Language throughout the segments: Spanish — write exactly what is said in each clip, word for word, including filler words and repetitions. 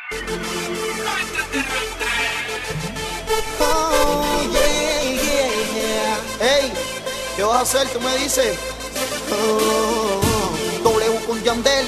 Oh, yeah, yeah, yeah. Hey, ¿qué vas a hacer? Tú me dices. Oh, W con Yandel.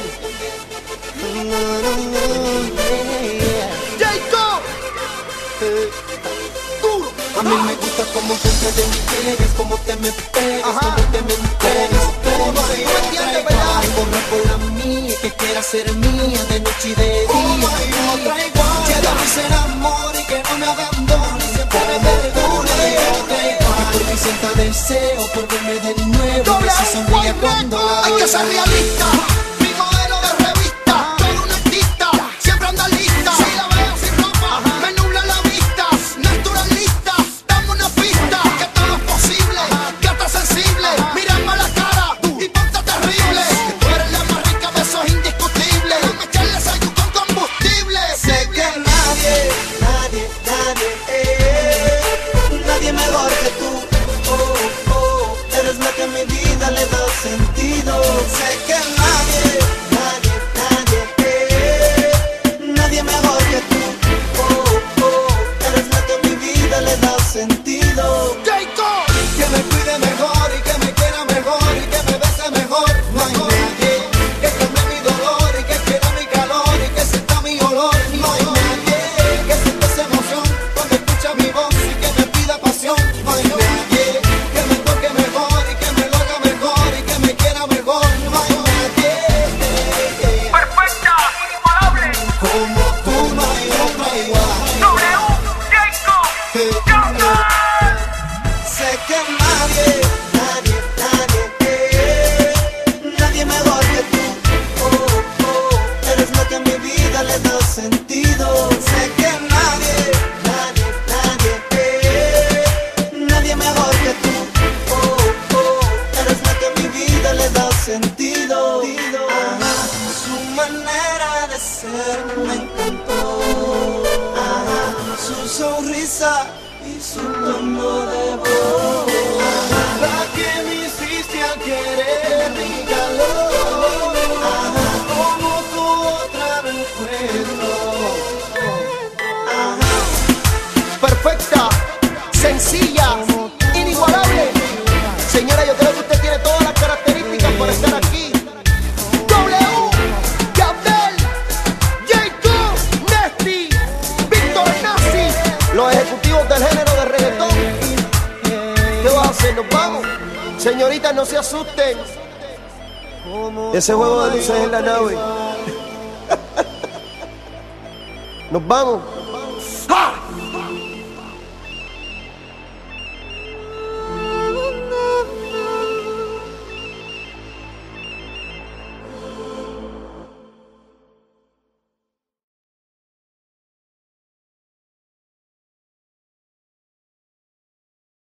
Jacob. Eh, duro. A mí me gusta como siempre te entregas, como te me pegas, como te me entregas. Todo ahí, ¿tú me entiendes, verdad? corre por la mía, que quiera ser mía de noche y de día. Otra igual, quiero ser amor y que no me abandone, siempre me perdone. Otra igual, por mi sienta deseo, por verme de nuevo, que se sonría cuando la hay que ser realista. Mi modelo de revista, toda una artista, siempre anda lista. Si la veo sin ropa, me nubla la vista. Naturalista, dame una pista, que todo es posible, que hasta sensible. Mírame a la cara y ponte terrible. Tú eres la más rica, de eso es indiscutible. Dame echarle salud con combustible. Sé que nadie, nadie, nadie, eh, nadie mejor que tú. Oh, oh, eres la que a mi vida le da sentido. Sé que nadie, nadie, nadie, eh, nadie mejor que tú. Oh, oh, eres la que a mi vida le da sentido. Jacob, Que me cuide mejor y que me quiera mejor y que me bese mejor. No hay nadie que calme mi dolor y que quiera mi calor y que sienta mi olor. No hay nadie que sienta esa emoción cuando escucha mi voz y que me pida pasión. No hay nadie que me toque mejor y que me lo haga mejor y que me quiera mejor. No hay nadie Perfecta, inigualable. como tú, no hay otra igual. W, Jacob, Yandel. Sé que nadie, nadie, nadie, eh, nadie mejor que tú. Oh, oh, eres la que a mi vida le da sentido. Sé que nadie, nadie, nadie, eh, nadie mejor que tú. Oh, oh, eres la que a mi vida le da sentido. Ajá, su manera de ser me encantó. Ajá, su sonrisa y su tono de voz. La que me hiciste a querer mi calor. Ajá, como tu otra no encuentro. Ajá, perfecta, sencilla, inigualable. Señora, yo creo que usted tiene todas las características para estar aquí. W, Yandel, Jacob, Nesty, Víctor Nazi, los ejecutivos del género de reggaetón. ¿Qué vas a hacer? ¿Nos vamos? Señoritas, no se asusten. Ese juego de luces en la nave. Nos vamos.